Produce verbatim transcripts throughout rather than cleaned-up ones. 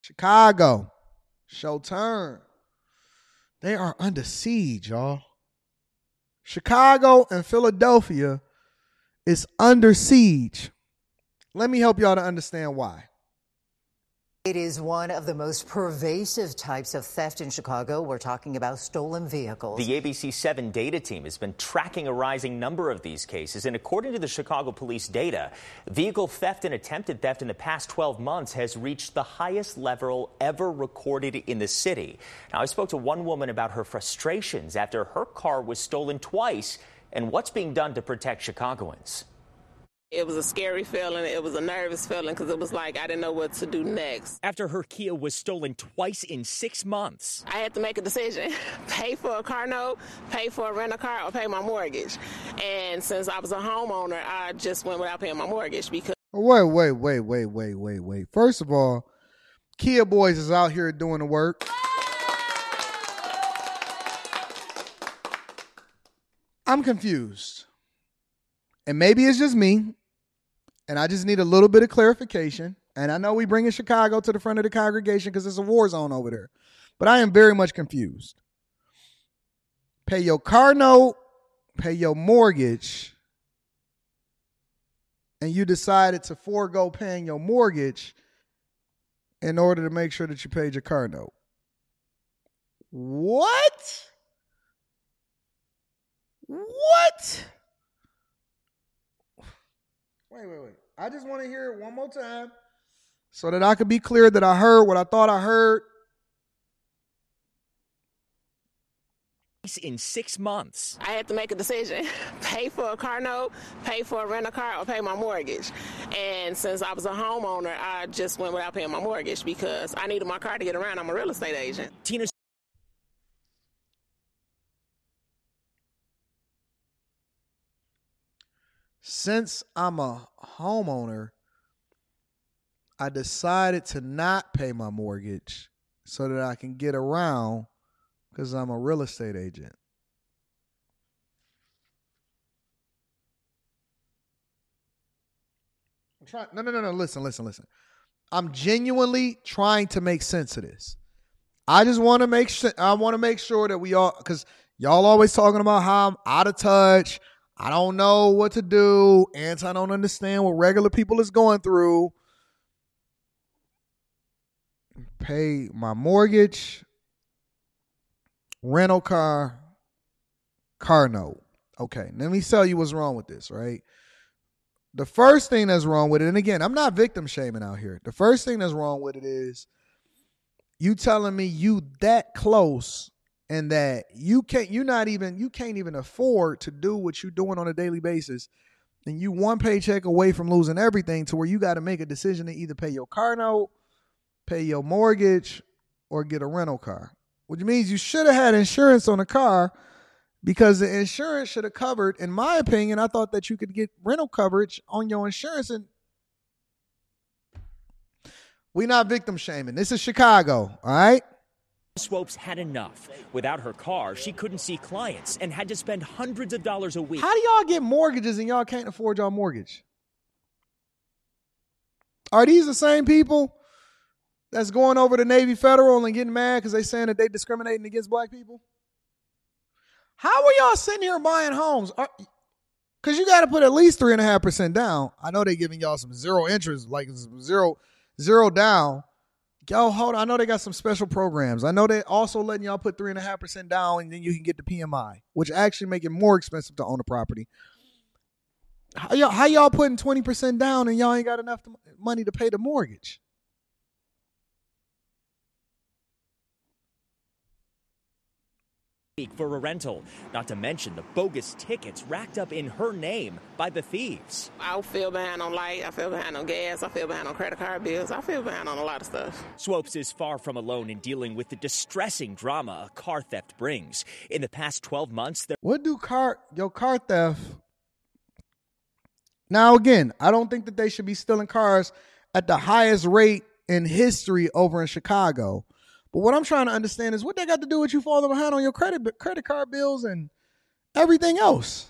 Chicago. Show turn. They are under siege, y'all. Chicago and Philadelphia is under siege. Let me help y'all to understand why. It is one of the most pervasive types of theft in Chicago. We're talking about stolen vehicles. The A B C seven data team has been tracking a rising number of these cases. And according to the Chicago police data, vehicle theft and attempted theft in the past twelve months has reached the highest level ever recorded in the city. Now, I spoke to one woman about her frustrations after her car was stolen twice and what's being done to protect Chicagoans. It was a scary feeling. It was a nervous feeling because it was like I didn't know what to do next. After her Kia was stolen twice in six months. I had to make a decision, pay for a car note, pay for a rental car, or pay my mortgage. And since I was a homeowner, I just went without paying my mortgage because... Wait, wait, wait, wait, wait, wait, wait. First of all, Kia Boys is out here doing the work. I'm confused. And maybe it's just me. And I just need a little bit of clarification. And I know we bringing Chicago to the front of the congregation because it's a war zone over there. But I am very much confused. Pay your car note, pay your mortgage, and you decided to forego paying your mortgage in order to make sure that you paid your car note. What? What? Wait, wait, wait. I just want to hear it one more time so that I could be clear that I heard what I thought I heard. In six months. I had to make a decision, pay for a car note, pay for a rental car, or pay my mortgage. And since I was a homeowner, I just went without paying my mortgage because I needed my car to get around. I'm a real estate agent. Tina. Since I'm a homeowner, I decided to not pay my mortgage so that I can get around because I'm a real estate agent. I'm trying. No, no, no, no. Listen, listen, listen. I'm genuinely trying to make sense of this. I just want to make sure. I want to make sure that we all, because y'all always talking about how I'm out of touch. I don't know what to do. Anti don't understand what regular people is going through. Pay my mortgage, rental car, car note. Okay, let me tell you what's wrong with this, right? The first thing that's wrong with it, and again, I'm not victim shaming out here. The first thing that's wrong with it is you telling me you that close and that you can't, you're not even, you can't even afford to do what you're doing on a daily basis. And you one paycheck away from losing everything to where you got to make a decision to either pay your car note, pay your mortgage, or get a rental car. Which means you should have had insurance on the car because the insurance should have covered, in my opinion, I thought that you could get rental coverage on your insurance. And we not victim shaming. This is Chicago, all right? Swopes had enough. Without her car, she couldn't see clients and had to spend hundreds of dollars a week. How do y'all get mortgages and y'all can't afford y'all mortgage? Are these the same people that's going over to Navy Federal and getting mad because they saying that they discriminating against black people? How are y'all sitting here buying homes? Because you got to put at least three and a half percent down. I know they giving y'all some zero interest, like zero, zero down. Yo, hold on. I know they got some special programs. I know they also letting y'all put three and a half percent down, and then you can get the P M I, which actually make it more expensive to own a property. How y'all, how y'all putting twenty percent down and y'all ain't got enough to, money to pay the mortgage? For a rental, not to mention the bogus tickets racked up in her name by the thieves. I feel behind on light, I feel behind on gas, I feel behind on credit card bills, I feel behind on a lot of stuff. Swopes is far from alone in dealing with the distressing drama a car theft brings. In the past twelve months, there- what do car your car theft? Now again, I don't think that they should be stealing cars at the highest rate in history over in Chicago. But what I'm trying to understand is what they got to do with you falling behind on your credit credit card bills and everything else.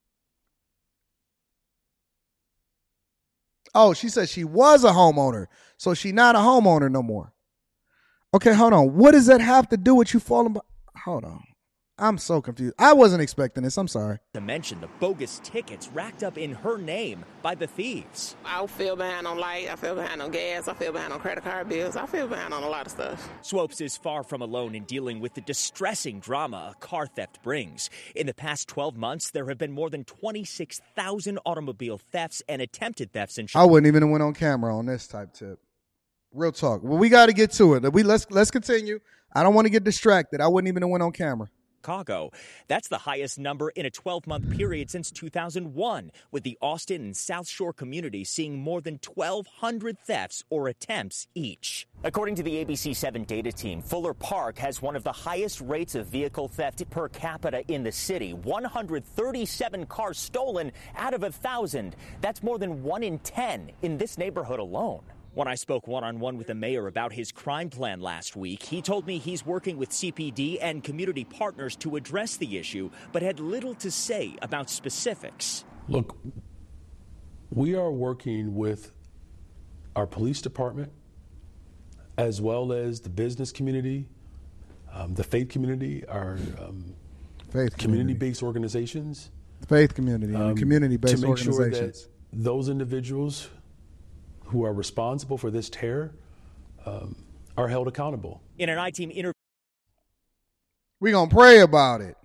Oh, she said she was a homeowner. So she not a homeowner no more. Okay, hold on. What does that have to do with you falling by? Hold on. I'm so confused. I wasn't expecting this. I'm sorry. To mention the bogus tickets racked up in her name by the thieves. I feel behind on light. I feel behind on gas. I feel behind on credit card bills. I feel behind on a lot of stuff. Swopes is far from alone in dealing with the distressing drama a car theft brings. In the past twelve months, there have been more than twenty-six thousand automobile thefts and attempted thefts in Chicago. I wouldn't even have went on camera on this type tip. Real talk. Well, we got to get to it. We let's let's continue. I don't want to get distracted. I wouldn't even have went on camera. Chicago. That's the highest number in a twelve-month period since two thousand one, with the Austin and South Shore community seeing more than twelve hundred thefts or attempts each. According to the A B C seven data team, Fuller Park has one of the highest rates of vehicle theft per capita in the city. one hundred thirty-seven cars stolen out of a thousand. That's more than one in ten in this neighborhood alone. When I spoke one-on-one with the mayor about his crime plan last week, he told me he's working with C P D and community partners to address the issue, but had little to say about specifics. Look, we are working with our police department, as well as the business community, um, the faith community, our um, faith community-based organizations. Faith community and um, community-based to make organizations. Sure that those individuals who are responsible for this terror um, are held accountable. In an I-Team interview, we're going to pray about it.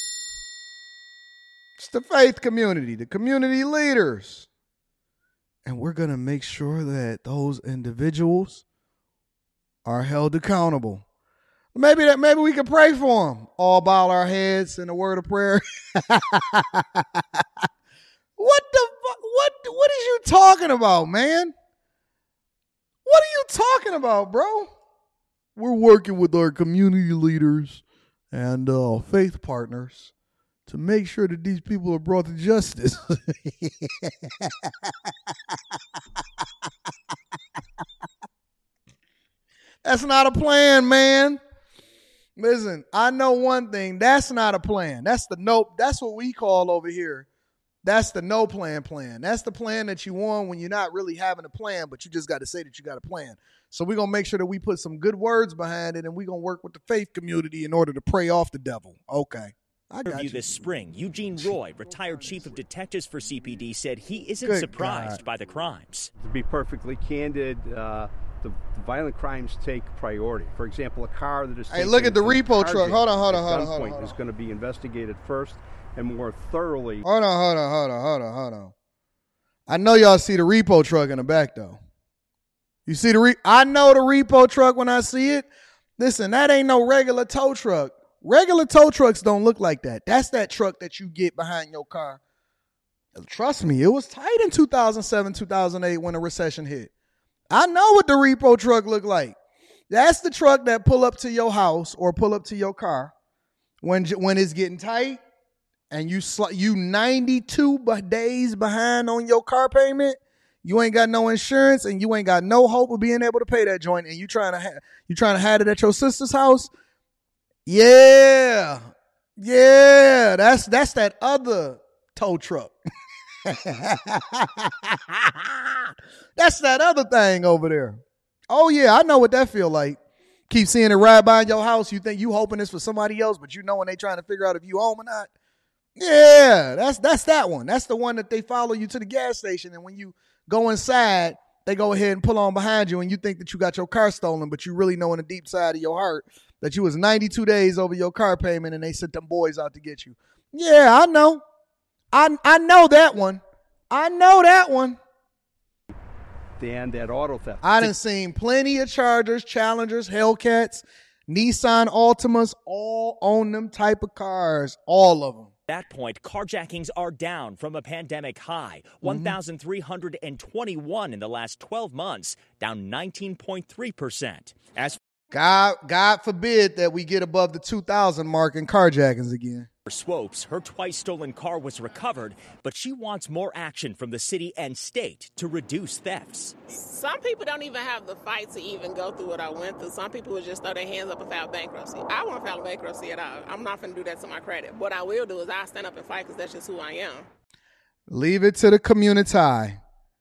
It's the faith community, the community leaders. And we're going to make sure that those individuals are held accountable. Maybe that maybe we can pray for them. All bow our heads in a word of prayer. What the fuck? What, what is you talking about, man? What are you talking about, bro? We're working with our community leaders and uh, faith partners to make sure that these people are brought to justice. That's not a plan, man. Listen, I know one thing. That's not a plan. That's the nope. That's what we call over here. That's the no plan plan. That's the plan that you want when you're not really having a plan, but you just got to say that you got a plan. So we're going to make sure that we put some good words behind it, and we're going to work with the faith community in order to pray off the devil. Okay. I got you. This spring, Eugene Roy, retired chief of detectives for C P D, said he isn't Good surprised God. by the crimes. To be perfectly candid, uh, the, the violent crimes take priority. For example, a car that is Hey, look at the repo truck. Hold on, hold on, hold on, hold on, hold is on. going to be investigated first and more thoroughly. Hold on, hold on, hold on, hold on, hold on. I know y'all see the repo truck in the back, though. You see the re- I know the repo truck when I see it. Listen, that ain't no regular tow truck. Regular tow trucks don't look like that. That's that truck that you get behind your car. Trust me, it was tight in two thousand seven, two thousand eight when the recession hit. I know what the repo truck looked like. That's the truck that pull up to your house or pull up to your car when when it's getting tight and you sl- you ninety-two days behind on your car payment. You ain't got no insurance and you ain't got no hope of being able to pay that joint, and you trying to ha- you trying to have it at your sister's house. Yeah, yeah, that's that's that other tow truck. That's that other thing over there. Oh yeah, I know what that feel like. Keep seeing it ride by your house. You think you hoping it's for somebody else, but you know when they trying to figure out if you home or not. Yeah, that's that's that one. That's the one that they follow you to the gas station, and when you go inside, they go ahead and pull on behind you, and you think that you got your car stolen, but you really know in the deep side of your heart that you was ninety-two days over your car payment, and they sent them boys out to get you. Yeah, I know. I I know that one. I know that one. And that auto theft. I done seen plenty of Chargers, Challengers, Hellcats, Nissan Altimas, all own them type of cars, all of them. At that point, carjackings are down from a pandemic high, one thousand three hundred twenty-one in the last twelve months, down nineteen point three percent. As God, God forbid that we get above the two thousand mark in carjackings again. for Swopes, her twice-stolen car was recovered, but she wants more action from the city and state to reduce thefts. Some people don't even have the fight to even go through what I went through. Some people would just throw their hands up and file bankruptcy. I won't file bankruptcy at all. I'm not going to do that to my credit. What I will do is I'll stand up and fight because that's just who I am. Leave it to the community.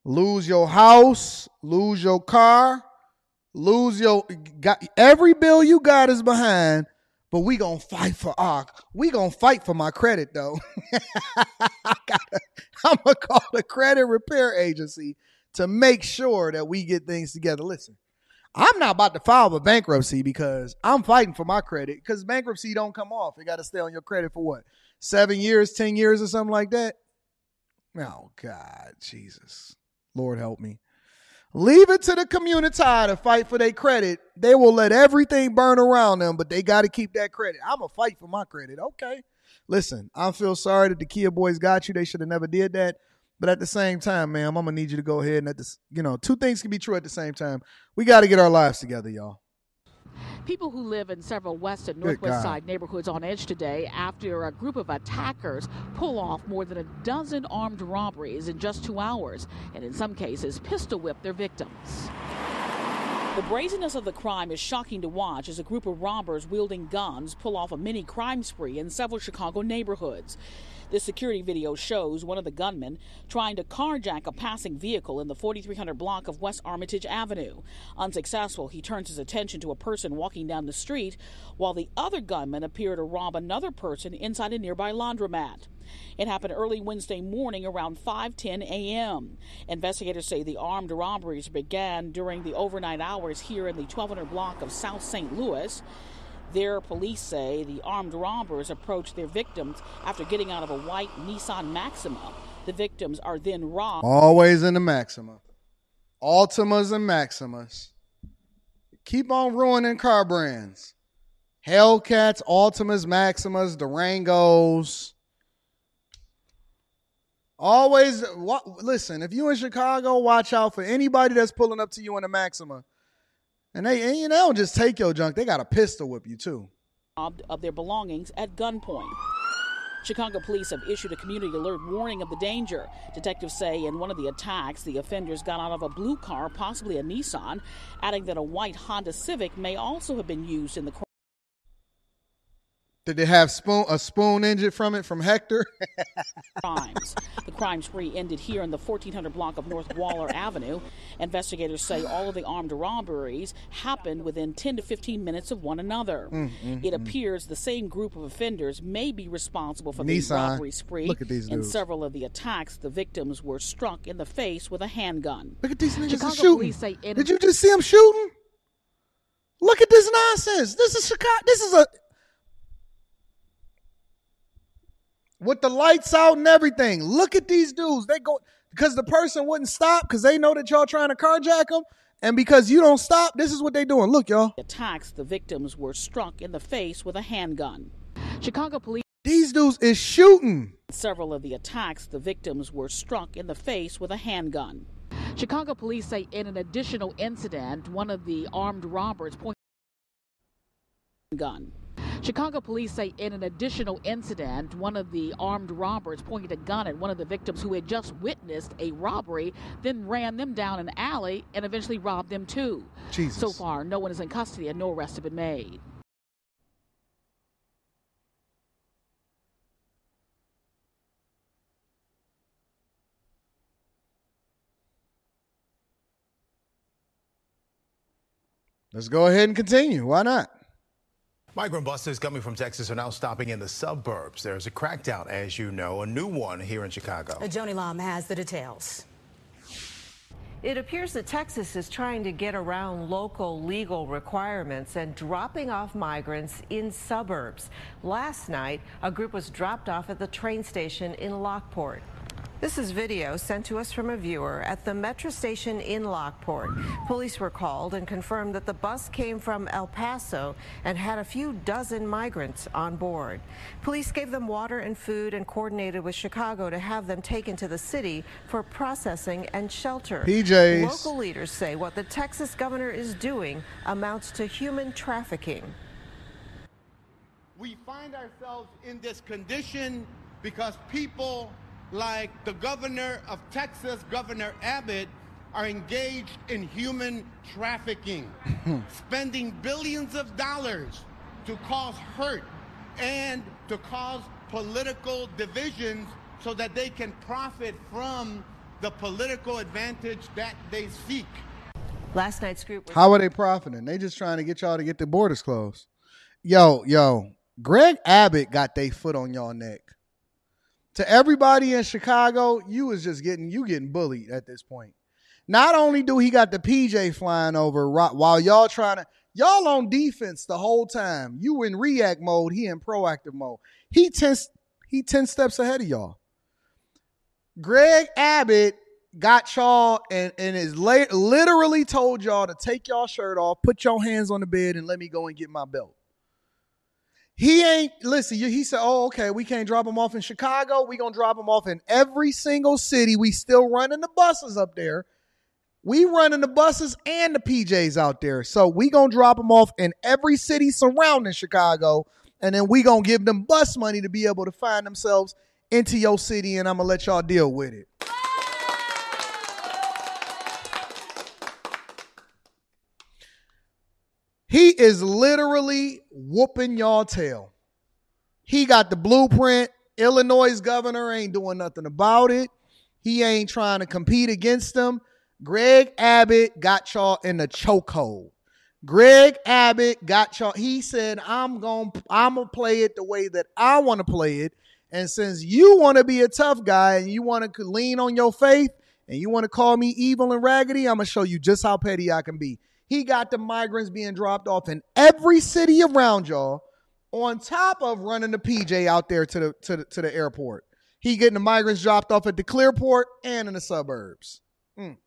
lose your house, lose your car, lose your got every bill you got is behind, but we gonna fight for our we gonna fight for my credit though. I gotta, I'm gonna call the credit repair agency to make sure that we get things together. Listen, I'm not about to file for bankruptcy because I'm fighting for my credit, because bankruptcy don't come off. It got to stay on your credit for what? Seven years, ten years or something like that? Oh, God, Jesus. Lord help me. Leave it to the community to fight for their credit. They will let everything burn around them, but they got to keep that credit. I'm going to fight for my credit. Okay. Listen, I feel sorry that the Kia boys got you. They should have never did that. But at the same time, ma'am, I'm going to need you to go ahead and, at this, you know, two things can be true at the same time. We got to get our lives together, y'all. People who live in several west and northwest side neighborhoods on edge today after a group of attackers pull off more than a dozen armed robberies in just two hours, and in some cases pistol whip their victims. The brazenness of the crime is shocking to watch as a group of robbers wielding guns pull off a mini crime spree in several Chicago neighborhoods. This security video shows one of the gunmen trying to carjack a passing vehicle in the forty-three hundred block of West Armitage Avenue. Unsuccessful, he turns his attention to a person walking down the street, while the other gunman appeared to rob another person inside a nearby laundromat. It happened early Wednesday morning around five ten a.m. Investigators say the armed robberies began during the overnight hours here in the twelve hundred block of South Saint Louis. There, police say the armed robbers approached their victims after getting out of a white Nissan Maxima. The victims are then robbed. Always in the Maxima. Altimas and Maximas. Keep on ruining car brands. Hellcats, Altimas, Maximas, Durangos. Always, listen, if you in Chicago, watch out for anybody that's pulling up to you in a Maxima. And they, and they don't just take your junk, they got a pistol whip you too. Of their belongings at gunpoint. Chicago police have issued a community alert warning of the danger. Detectives say in one of the attacks, the offenders got out of a blue car, possibly a Nissan, adding that a white Honda Civic may also have been used in the crime. Did they have spoon, a spoon engine from it from Hector? Crimes. The crime spree ended here in the fourteen hundred block of North Waller Avenue. Investigators say all of the armed robberies happened within ten to fifteen minutes of one another. Mm, mm, it mm. appears the same group of offenders may be responsible for the robbery spree. Look at these dudes. In several of the attacks, the victims were struck in the face with a handgun. Look at these niggas Chicago shooting. Police say in Did you just see them shooting? Look at this nonsense. This is Chicago. This is a... With the lights out and everything. Look at these dudes. They go because the person wouldn't stop because they know that y'all trying to carjack them. And because you don't stop, this is what they doing. Look, y'all. Attacks, the victims were struck in the face with a handgun. Chicago police. These dudes is shooting. Several of the attacks, the victims were struck in the face with a handgun. Chicago police say in an additional incident, one of the armed robbers pointed a gun. Chicago police say in an additional incident, one of the armed robbers pointed a gun at one of the victims who had just witnessed a robbery, then ran them down an alley and eventually robbed them too. Jesus. So far, no one is in custody and no arrests have been made. Let's go ahead and continue. Why not? Migrant buses coming from Texas are now stopping in the suburbs. There's a crackdown, as you know, a new one here in Chicago. Joni Lam has the details. It appears that Texas is trying to get around local legal requirements and dropping off migrants in suburbs. Last night, a group was dropped off at the train station in Lockport. This is video sent to us from a viewer at the metro station in Lockport. Police were called and confirmed that the bus came from El Paso and had a few dozen migrants on board. Police gave them water and food and coordinated with Chicago to have them taken to the city for processing and shelter. P Js. Local leaders say what the Texas governor is doing amounts to human trafficking. We find ourselves in this condition because people like the governor of Texas, Governor Abbott, are engaged in human trafficking, spending billions of dollars to cause hurt and to cause political divisions so that they can profit from the political advantage that they seek. Last night's group was- How are they profiting? They just trying to get y'all to get the borders closed. Yo, yo, Greg Abbott got their foot on y'all neck. To everybody in Chicago, you was just getting you getting bullied at this point. Not only do he got the P J flying over while y'all trying to, y'all on defense the whole time. You in react mode, he in proactive mode. He ten, he ten steps ahead of y'all. Greg Abbott got y'all and, and is la- literally told y'all to take y'all shirt off, put your hands on the bed, and let me go and get my belt. He ain't, listen, he said, oh, okay, we can't drop him off in Chicago. We going to drop him off in every single city. We still running the buses up there. We running the buses and the P Js out there. So we going to drop them off in every city surrounding Chicago, and then we going to give them bus money to be able to find themselves into your city, and I'm going to let y'all deal with it. He is literally whooping y'all tail. He got the blueprint. Illinois' governor ain't doing nothing about it. He ain't trying to compete against them. Greg Abbott got y'all in the chokehold. Greg Abbott got y'all. He said, I'm going I'm to play it the way that I want to play it. And since you want to be a tough guy and you want to lean on your faith and you want to call me evil and raggedy, I'm going to show you just how petty I can be. He got the migrants being dropped off in every city around y'all, on top of running the P J out there to the to the, to the airport. He getting the migrants dropped off at the Clearport and in the suburbs. Mm.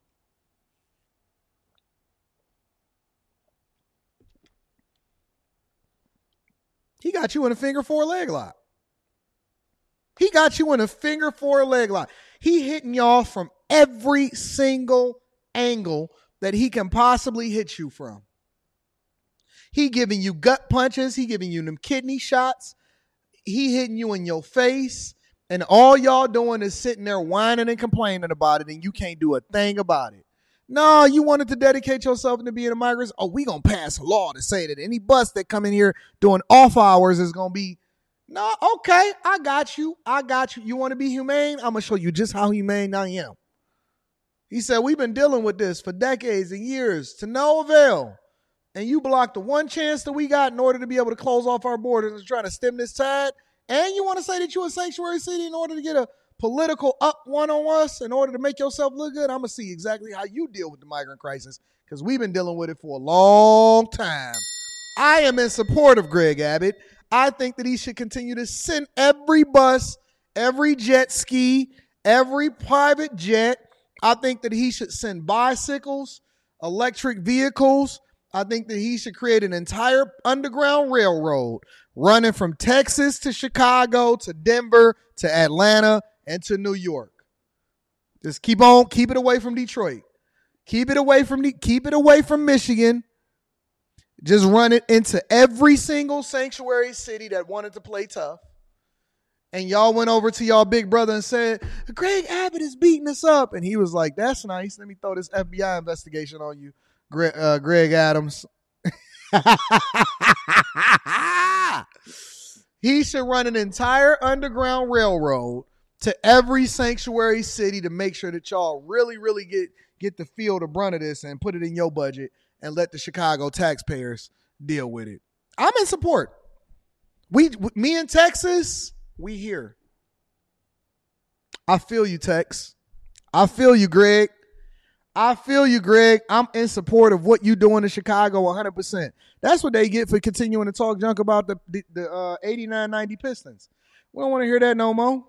He got you in a finger four leg lock. He got you in a finger four leg lock. He hitting y'all from every single angle that he can possibly hit you from. He giving you gut punches. He giving you them kidney shots. He hitting you in your face. And all y'all doing is sitting there whining and complaining about it, and you can't do a thing about it. No, you wanted to dedicate yourself into being a migrant? Oh, we going to pass a law to say that any bus that come in here doing off hours is going to be, no, okay, I got you. I got you. You want to be humane? I'm going to show you just how humane I am. He said, we've been dealing with this for decades and years to no avail. And you blocked the one chance that we got in order to be able to close off our borders and try to stem this tide. And you want to say that you're a sanctuary city in order to get a political up one on us in order to make yourself look good? I'm going to see exactly how you deal with the migrant crisis because we've been dealing with it for a long time. I am in support of Greg Abbott. I think that he should continue to send every bus, every jet ski, every private jet. I think that he should send bicycles, electric vehicles. I think that he should create an entire underground railroad running from Texas to Chicago to Denver to Atlanta and to New York. Just keep on, keep it away from Detroit. Keep it away from the, keep it away from Michigan. Just run it into every single sanctuary city that wanted to play tough. And y'all went over to y'all big brother and said, Greg Abbott is beating us up. And he was like, that's nice. Let me throw this F B I investigation on you, Greg, uh, Greg Adams. He should run an entire underground railroad to every sanctuary city to make sure that y'all really, really get, get the feel the brunt of this and put it in your budget and let the Chicago taxpayers deal with it. I'm in support. We, me and Texas, we here. I feel you, Tex. I feel you, Greg. I feel you, Greg. I'm in support of what you doing in Chicago one hundred percent. That's what they get for continuing to talk junk about the, the, the uh, eighty-nine ninety Pistons. We don't want to hear that no more.